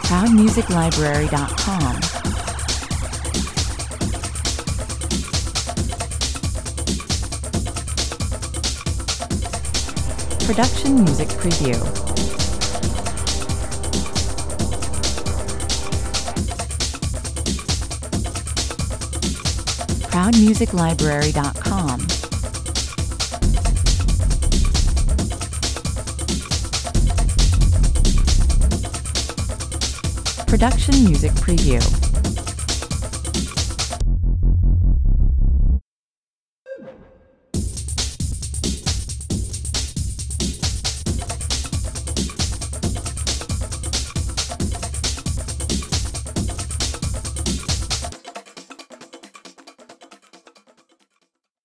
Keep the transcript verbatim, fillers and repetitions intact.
proud music library dot com. Production Music Preview. proud music library dot com. Production Music Preview.